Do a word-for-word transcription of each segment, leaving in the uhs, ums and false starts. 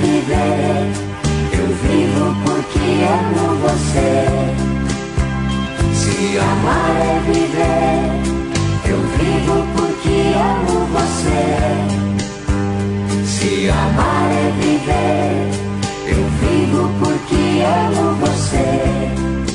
viver, eu vivo porque amo você. Se amar é viver, eu vivo porque amo você. Se amar é viver, eu vivo porque amo você.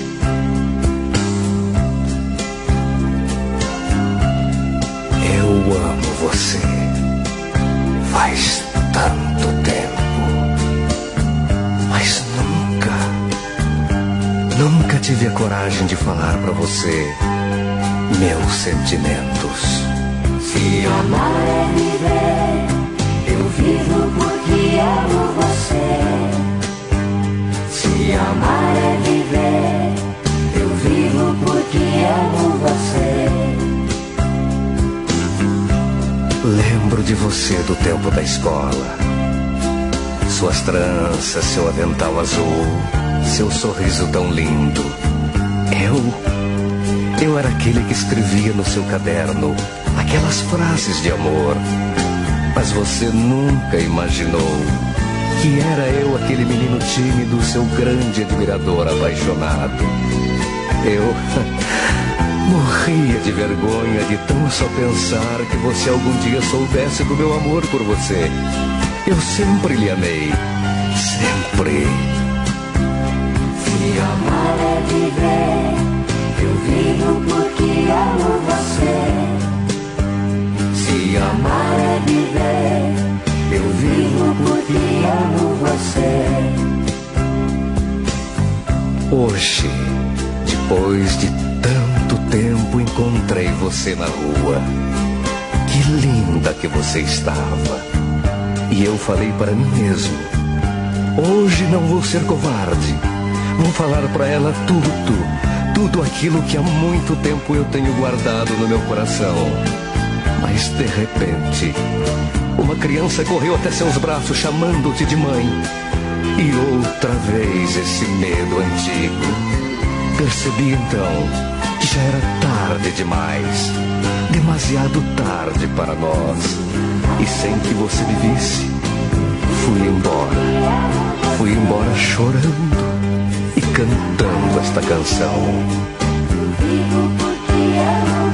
Eu amo você. Faz tanto tempo, mas nunca, nunca tive a coragem de falar pra você meus sentimentos. Se amar é viver, eu vivo porque amo você. Se amar é viver, eu vivo porque amo você. Lembro de você do tempo da escola. Suas tranças, seu avental azul, seu sorriso tão lindo. Eu, eu era aquele que escrevia no seu caderno aquelas frases de amor. Mas você nunca imaginou que era eu aquele menino tímido, seu grande admirador apaixonado. Eu morria de vergonha de tão só pensar que você algum dia soubesse do meu amor por você. Eu sempre lhe amei, sempre. Se amar é viver, eu vivo porque amo você. Se amar é viver, eu vivo porque amo você. Hoje, depois de tanto tempo, encontrei você na rua. Que linda que você estava. E eu falei para mim mesmo: hoje não vou ser covarde. Vou falar para ela tudo, tudo aquilo que há muito tempo eu tenho guardado no meu coração. Mas de repente, uma criança correu até seus braços chamando-te de mãe. E outra vez esse medo antigo. Percebi então que já era tarde demais, demasiado tarde para nós. E sem que você me visse, fui embora. Fui embora chorando e cantando esta canção. Eu vivo porque amo